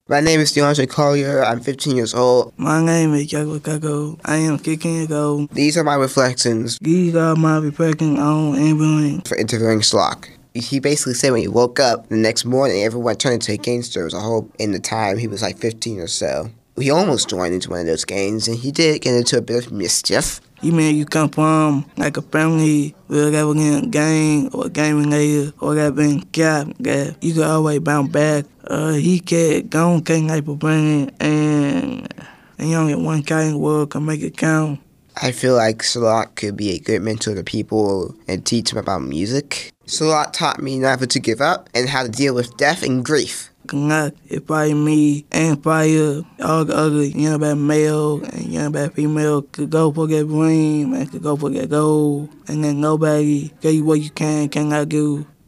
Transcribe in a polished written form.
My name is DeAndre Collier. I'm 15 years old. My name is Jacob Kako. I am 15 years old. These are my reflections These are my reflections on Ambulance for interviewing Slock. He basically said when he woke up the next morning, everyone turned into a gangster. It was a whole, in the time, he was like 15 or so. He almost joined into one of those gangs, and he did get into a bit of mischief. You mean you come from like a family where that was in a gang or gang related or that been capped, that you could always bounce back. He can't go on king like bringing and you only one guy in the world can make it count. I feel like Slock could be a good mentor to people and teach them about music. Slock taught me never to give up and how to deal with death and grief. If probably me and probably all the other young bad male and young bad female could go for that dream and could go for that goal, and then nobody tell you what you cannot do.